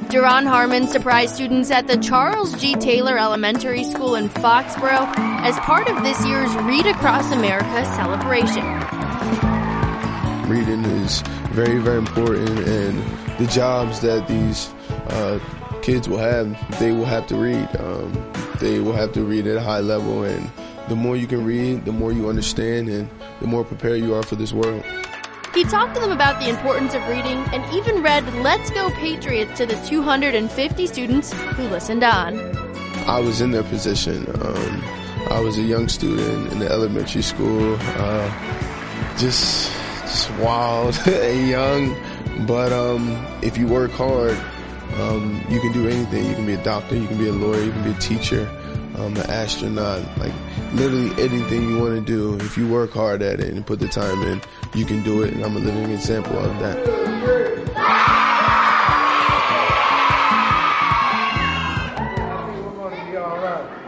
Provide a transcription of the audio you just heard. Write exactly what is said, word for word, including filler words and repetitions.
Duron Harmon surprised students at the Charles G. Taylor Elementary School in Foxborough as part of this year's Read Across America celebration. Reading is very, very important, and the jobs that these uh, kids will have, they will have to read. Um, they will have to read at a high level, and the more you can read, the more you understand, and the more prepared you are for this world. He talked to them about the importance of reading and even read Let's Go Patriots to the two hundred fifty students who listened on. I was in their position. Um, I was a young student in the elementary school, uh, just, just wild and young. But um, if you work hard, um, you can do anything. You can be a doctor, you can be a lawyer, you can be a teacher, um, an astronaut, like literally anything you want to do. If you work hard at it and put the time in, you can do it, and I'm a living example of that. We're going to be all right.